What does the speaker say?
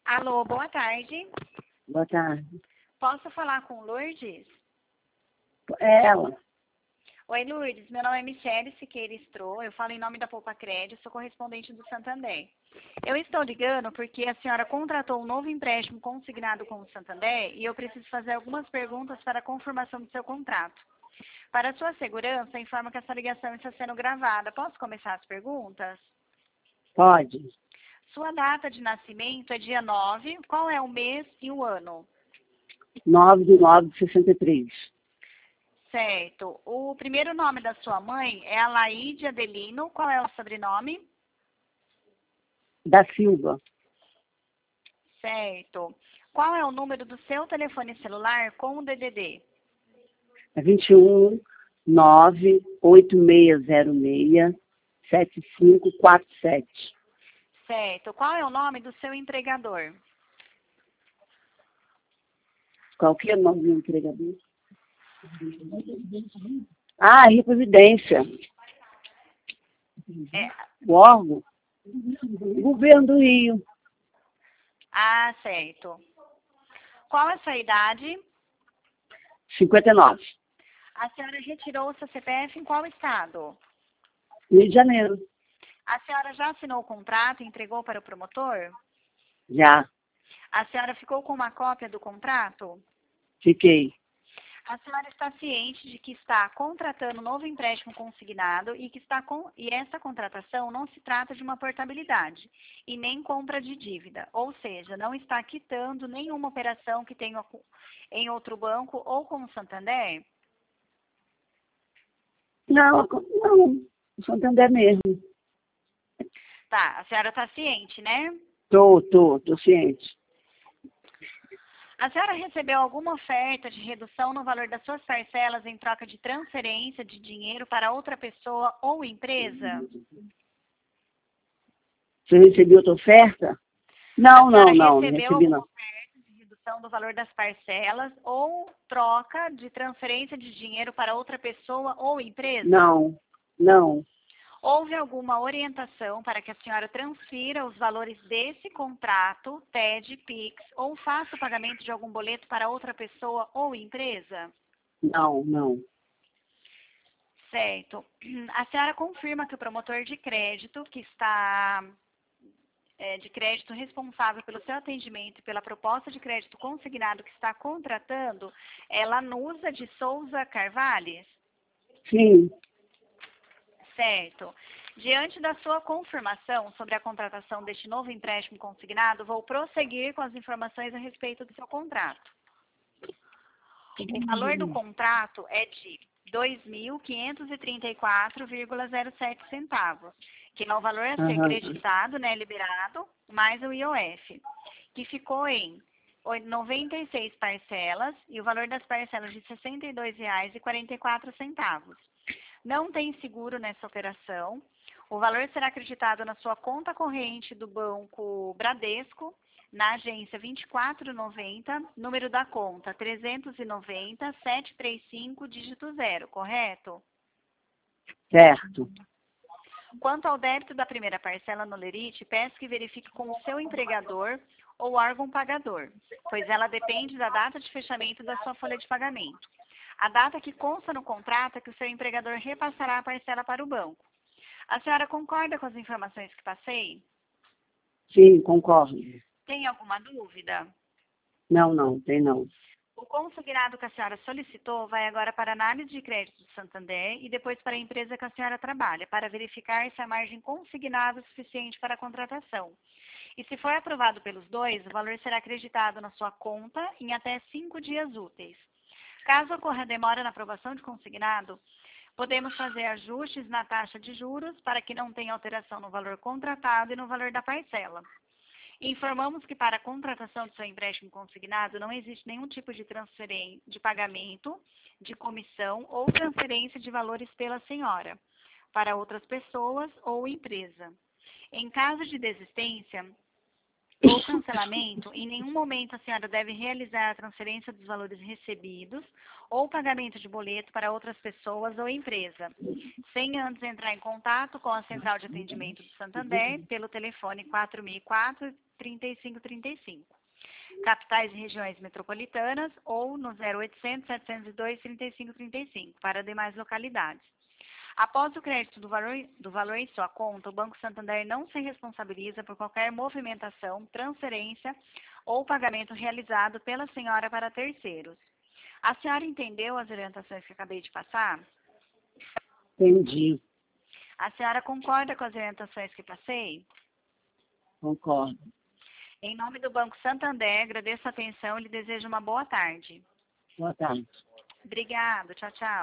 Alô, boa tarde. Boa tarde. Posso falar com Lourdes? É ela. Oi, Lourdes. Meu nome é Michele Siqueira Strô. Eu falo em nome da Poupa Crédito, sou correspondente do Santander. Eu estou ligando porque a senhora contratou um novo empréstimo consignado com o Santander e eu preciso fazer algumas perguntas para a confirmação do seu contrato. Para sua segurança, informo que essa ligação está sendo gravada. Posso começar as perguntas? Pode. Sua data de nascimento é dia 9. Qual é o mês e o ano? 9/9/63. Certo. O primeiro nome da sua mãe é Alaide Adelino. Qual é o sobrenome? Da Silva. Certo. Qual é o número do seu telefone celular com o DDD? É 21/9/8606-7547. Certo. Qual é o nome do seu empregador? Qual que é o nome do empregador? Ah, Rio Previdência. É. O órgão? Governo do Rio. Ah, certo. Qual é a sua idade? 59. A senhora retirou o seu CPF em qual estado? Rio de Janeiro. A senhora já assinou o contrato e entregou para o promotor? Já. A senhora ficou com uma cópia do contrato? Fiquei. A senhora está ciente de que está contratando um novo empréstimo consignado e e essa contratação não se trata de uma portabilidade e nem compra de dívida, ou seja, não está quitando nenhuma operação que tenha em outro banco ou com o Santander? Não, Santander mesmo. Tá, a senhora está ciente, né? Tô ciente. A senhora recebeu alguma oferta de redução no valor das suas parcelas em troca de transferência de dinheiro para outra pessoa ou empresa? Você recebeu outra oferta? Não Recebeu recebi alguma não. oferta de redução do valor das parcelas ou troca de transferência de dinheiro para outra pessoa ou empresa? Não. Houve alguma orientação para que a senhora transfira os valores desse contrato, TED, PIX, ou faça o pagamento de algum boleto para outra pessoa ou empresa? Não. Certo. A senhora confirma que o promotor de crédito, que está de crédito responsável pelo seu atendimento e pela proposta de crédito consignado que está contratando, é Lanusa de Souza Carvalhes? Sim. Certo. Diante da sua confirmação sobre a contratação deste novo empréstimo consignado, vou prosseguir com as informações a respeito do seu contrato. O valor do contrato é de R$ 2.534,07 centavos, que é o valor a ser creditado, né, liberado, mais o IOF, que ficou em 96 parcelas e o valor das parcelas de R$ 62,44. Não tem seguro nessa operação. O valor será acreditado na sua conta corrente do Banco Bradesco, na agência 2490, número da conta 390-735, dígito 0, correto? Certo. Quanto ao débito da primeira parcela no Lerite, peço que verifique com o seu empregador ou órgão pagador, pois ela depende da data de fechamento da sua folha de pagamento. A data que consta no contrato é que o seu empregador repassará a parcela para o banco. A senhora concorda com as informações que passei? Sim, concordo. Tem alguma dúvida? Não, tem não. O consignado que a senhora solicitou vai agora para a análise de crédito do Santander e depois para a empresa que a senhora trabalha, para verificar se a margem consignada é suficiente para a contratação. E se for aprovado pelos dois, o valor será acreditado na sua conta em até 5 dias úteis. Caso ocorra demora na aprovação de consignado, podemos fazer ajustes na taxa de juros para que não tenha alteração no valor contratado e no valor da parcela. Informamos que para a contratação do seu empréstimo consignado não existe nenhum tipo de transferência, de pagamento, de comissão ou transferência de valores pela senhora, para outras pessoas ou empresa. Em caso de desistência, ou cancelamento, em nenhum momento a senhora deve realizar a transferência dos valores recebidos ou pagamento de boleto para outras pessoas ou empresa, sem antes entrar em contato com a Central de Atendimento do Santander pelo telefone 4004-3535, capitais e regiões metropolitanas, ou no 0800 702 3535, para demais localidades. Após o crédito do valor em sua conta, o Banco Santander não se responsabiliza por qualquer movimentação, transferência ou pagamento realizado pela senhora para terceiros. A senhora entendeu as orientações que acabei de passar? Entendi. A senhora concorda com as orientações que passei? Concordo. Em nome do Banco Santander, agradeço a atenção e lhe desejo uma boa tarde. Boa tarde. Obrigada. Tchau, tchau.